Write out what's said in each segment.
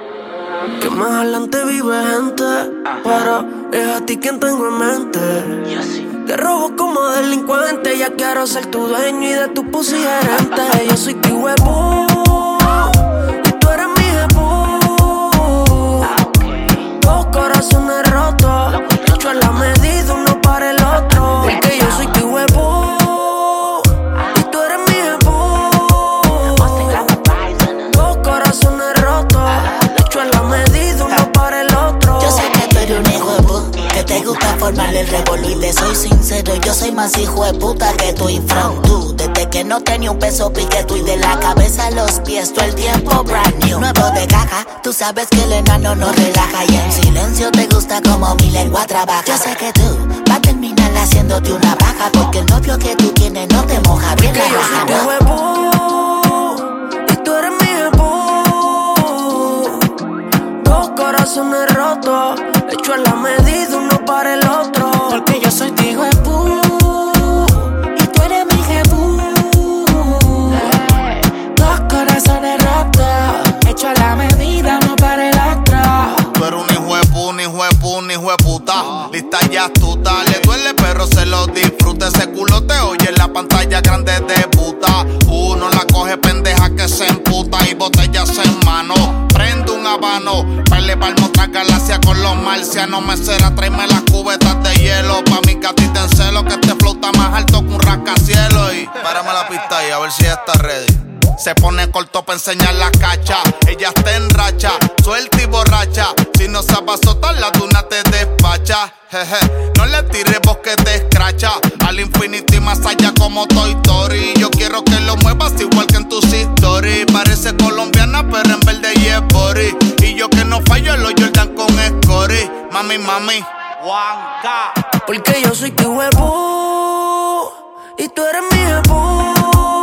Que más adelante vive gente, pero es a ti quien tengo en mente. Te robo como delincuente, ya quiero ser tu dueño y de tu pussy gerente. Yo soy tu huevo y tú eres mi jebu. Dos corazones rotos, hecho a la medida uno para el otro. Porque yo soy tu huevo y tú eres mi jebu. Dos corazones rotos, hecho a la medida uno para el otro. Yo sé que tú eres un hijo de puta, que te gusta formar el revolú. Y te soy sincero, yo soy más hijo de puta que tú y from tú. Desde que no tenía un peso pique tú y de la cabeza a los pies todo el tiempo brand new. Nuevo de caja, tú sabes que el enano no relaja. Y en silencio te gusta como mi lengua trabaja. Yo sé que tú vas a terminar haciéndote una baja, porque el novio que tú tienes no te moja bien la raja, ¿no? Huevo, y tú eres mi jebu. Dos corazones rotos, hecho a la medida uno para el otro. Porque yo soy tu hijo de pu y tú eres mi jebu. Dos corazones rotos, hecho a la medida uno para el otro. Tú eres un hijo de pu, un hijo de pu, un hijo de puta. Lista y astuta, le duele pero se lo disfruta. Ese culo te oye en la pantalla grande de puta. Uno la coge pendeja que se emputa y botellas en mano. Prende un habano, pele palmo tras galaxia con los marcianos. Mesera, tráeme las cubetas de hielo. Pa' mi gatita en celo, que este flow está más alto que un rascacielos. Y párame la pista ahí, a ver si ella está ready. Se pone corto pa' enseñar la cacha. Ella está en racha, suelta y borracha. Si no sabes azotar la duna te despacha. Jeje, no le tires vos que te escracha. Al infinito y más allá como Toy Story. Yo quiero que lo muevas igual que en tus stories. Parece colombiana pero en verde y es body. Y yo que no fallo los Jordan con Scotty. Mami, mami, Juanca. Porque yo soy tu huevo y tú eres mi jebu.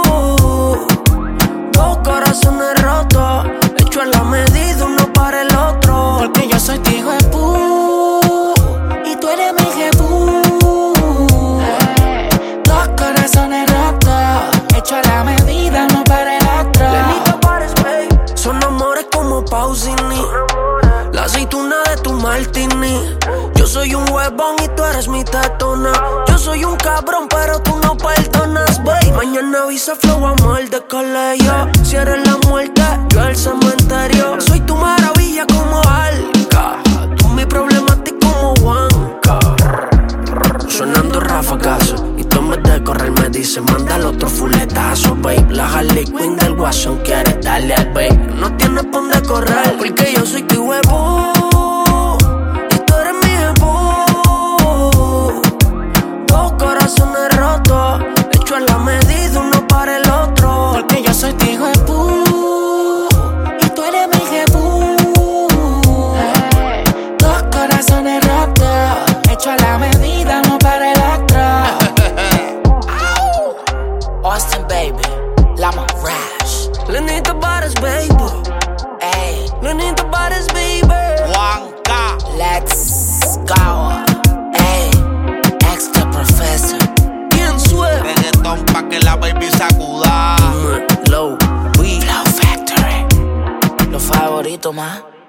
Dos corazones rotos, hecho a la medida uno para el otro. Porque yo soy tu hijo de pu y tú eres mi jebu. Dos corazones rotos, hecho a la medida uno para el otro. Lenita Pares, babe. Son amores como Pausini, la aceituna de tu martini. Yo soy un huevón y tú eres mi tetona. Yo soy un cabrón pero tú no perdonas, babe. Mañana avisa flow amor de colegio. Si eres la muerte, yo el cementerio. Soy tu maravilla como Alca, tú mi problemático como Juanca. Sonando rafagazo y tú en vez de correr me dices manda el otro fuletazo, babe. La Harley Quinn del Guasón quiere darle al babe. No tienes pa' dónde correr porque yo soy tu huevo y tú eres mi jebu. Dos corazones rotos, hecho a la medida uno para el otro. Porque yo soy tu hijo de pu y tú eres mi jebu. Dos corazones rotos, hecho a la medida uno para el otro. Austin baby, Lama Rash. Lenita Pares, baby. Ey, Lenita Pares, baby. Juanca. let's go. Ey, extra professor. Bien suave. Reggaetón pa' que la baby sacuda. Low, we Flow Factory. Los favoritos más.